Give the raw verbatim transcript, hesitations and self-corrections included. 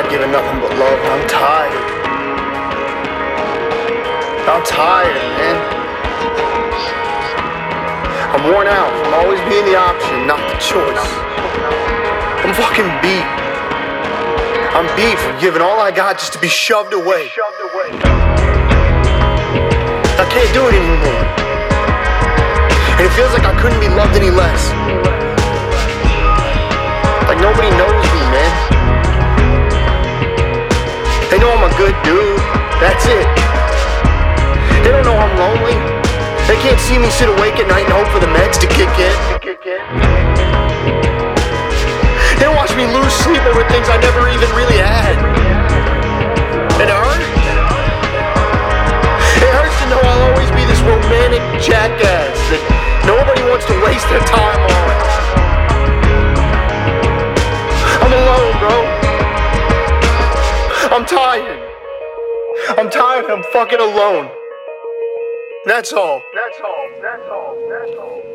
giving nothing but love. I'm tired. I'm tired, man. I'm worn out from always being the option, not the choice. I'm fucking beat. I'm beat from giving all I got just to be shoved away. I can't do it anymore. And it feels like I couldn't be loved any less. Like nobody knows me, man. They know I'm a good dude. That's it. They don't know I'm lonely. They can't see me sit awake at night and hope for the meds to kick in. They watch me lose sleep over things I never even really had. It hurts. It hurts to know I'll always be this romantic jackass that nobody wants to waste their time on. I'm alone, bro. I'm tired. I'm tired. I'm fucking alone. That's all. That's all. That's all. That's all.